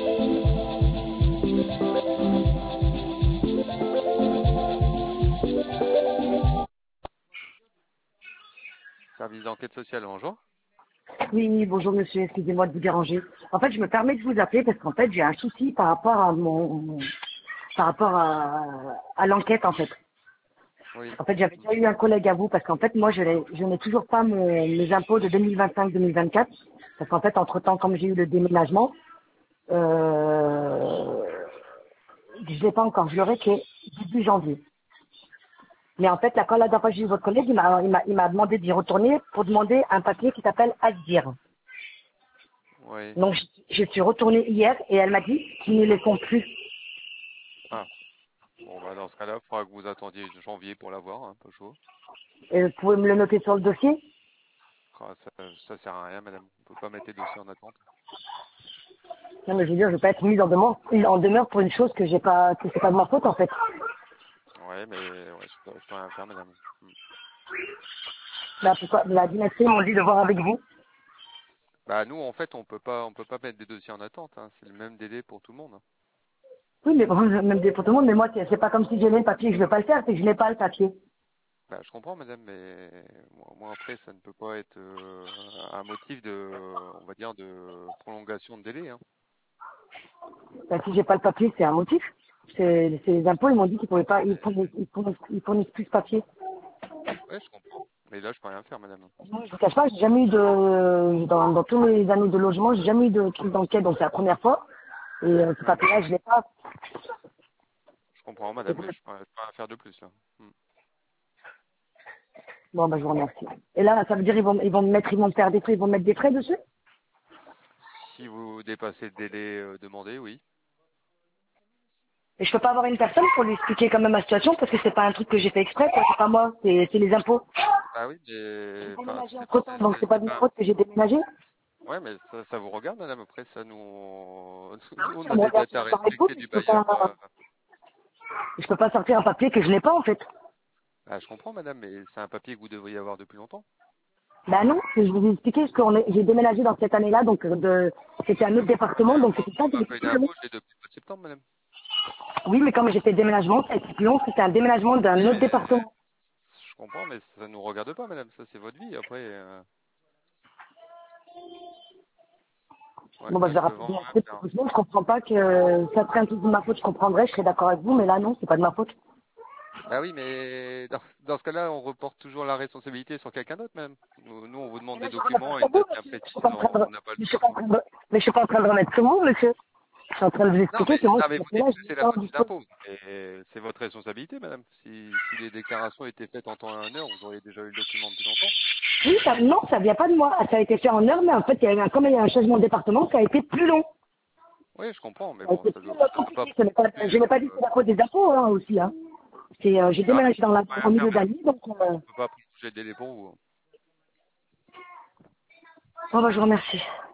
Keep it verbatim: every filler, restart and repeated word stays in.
Service d'enquête sociale, bonjour. Oui, bonjour monsieur, excusez-moi de vous déranger. En fait, je me permets de vous appeler parce qu'en fait, j'ai un souci par rapport à mon, par rapport à, à l'enquête en fait. Oui. En fait, j'avais déjà eu un collègue à vous parce qu'en fait, moi, je n'ai, je n'ai toujours pas mon, mes impôts de deux mille vingt-cinq deux mille vingt-quatre parce qu'en fait, entre temps, comme j'ai eu le déménagement, euh, je l'ai pas encore, je l'aurai que début janvier. Mais en fait, là, quand la dernière fois que j'ai eu votre collègue, il m'a, il m'a, il m'a demandé d'y retourner pour demander un papier qui s'appelle ASDIR. Oui. Donc, je, je suis retournée hier et elle m'a dit qu'ils ne les font plus. Ah, bon, bah dans ce cas-là, il faudra que vous attendiez janvier pour l'avoir, un peu chaud. Et vous pouvez me le noter sur le dossier? Ah, ça, ça sert à rien, madame. On peut pas mettre les dossiers en attente. Non, mais je veux dire, je vais pas être mise en demeure, en demeure pour une chose que j'ai pas, que c'est pas de ma faute, en fait. Ouais, mais ouais, je peux, je peux rien faire, madame. Hmm. Là, pourquoi, la dynastie m'ont dit de voir avec vous. Bah nous, en fait, on peut pas, on peut pas mettre des dossiers en attente, hein. C'est le même délai pour tout le monde. Oui, mais bon, même des pour tout le monde, mais moi, c'est c'est pas comme si j'ai le papier que je veux pas le faire, c'est que je n'ai pas le papier. Bah, je comprends, madame, mais moi, moi, après, ça ne peut pas être euh, un motif de, on va dire, de prolongation de délai, hein. Ben, si j'ai pas le papier, c'est un motif. C'est, c'est les impôts, ils m'ont dit qu'ils pouvaient pas, ils fournissent, ils fournissent, ils fournissent plus de papier. Ouais, je comprends. Mais là, je peux rien faire, madame. Moi, je vous cache pas, j'ai jamais eu de, dans, dans tous mes années de logement, j'ai jamais eu de truc d'enquête, donc c'est la première fois. Et euh, ce Hmm. papier-là, je l'ai pas. Je comprends, C'est madame, pour mais ça. je peux, je peux rien faire de plus, là. Hmm. Bon, ben, je vous remercie. Et là, ça veut dire ils vont, ils vont me mettre, ils vont me faire des frais, ils vont me mettre des frais dessus? Si vous dépassez le délai euh, demandé, oui. Et je peux pas avoir une personne pour lui expliquer quand même ma situation parce que c'est pas un truc que j'ai fait exprès, quoi. C'est pas moi, c'est, c'est les impôts. Ah oui, J'ai mais enfin, déménagé c'est entre temps, c'est- donc c'est- c'est pas c'est de ma pas. faute que j'ai déménagé. Ouais, mais ça, ça vous regarde, madame. Après, ça nous, on... Ah oui, nous, on ça a me des regarde, dates je suis à d'accord avec vous, respecter mais du je peux pas, bailleur. euh, je peux pas sortir un papier que je n'ai pas, en fait. Ah, je comprends, madame, mais c'est un papier que vous devriez avoir depuis longtemps. Bah non, je vous ai expliqué, parce qu'on est, j'ai déménagé dans cette année-là, donc euh, de, c'était un autre département, donc Mon, c'était ça, ma c'était feuille plus long. d'impôt, je l'ai depuis le mois de septembre, madame. Oui, mais comme j'ai fait le déménagement, ça a été plus long, c'était un déménagement d'un Oui, autre mais département. je comprends, mais ça nous regarde pas, madame. Ça, c'est votre vie. Après, euh, ouais, Bon, bah, là, je je vais peux rappeler vraiment rien directement faire. pour vous. Je comprends pas que euh, ça serait un truc de ma faute, je comprendrais, je serais d'accord avec vous, mais là, non, c'est pas de ma faute. Bah oui, mais dans, dans ce cas-là, on reporte toujours la responsabilité sur quelqu'un d'autre, même. Nous, nous, on vous demande Mais là, des je remets pas documents à sur une vous, date bien monsieur. Je suis précise, pas en train on de, on n'a pas le mais je suis choix. pas en train de, mais je suis pas en train de remettre sur vous, monsieur. Je suis en train de vous Non, mais, expliquer que moi, non, ce mais vous dites papier-là, que je l'ai c'est la pas en faute des dispo. impôts. Et c'est votre responsabilité, madame. Si, si les déclarations étaient faites en temps et en heure, vous auriez déjà eu le document depuis longtemps. Oui, ça, non, ça vient pas de moi. Ça a été fait en heure, mais en fait, il y a eu un, comme il y a eu un changement de département, ça a été plus long. Oui, je comprends, mais Ça a bon, été ça plus doit, euh, ça doit pas compliqué. Ce n'est pas, plus. je n'ai pas dit que Euh, c'est la faute des impôts, hein, aussi, hein. C'est, euh, j'ai ah, mais déménagé dans la, on peut au rien faire, milieu madame. d'année, donc, euh, On peut pas prolonger le délai pour vous. bon, bah, je vous remercie.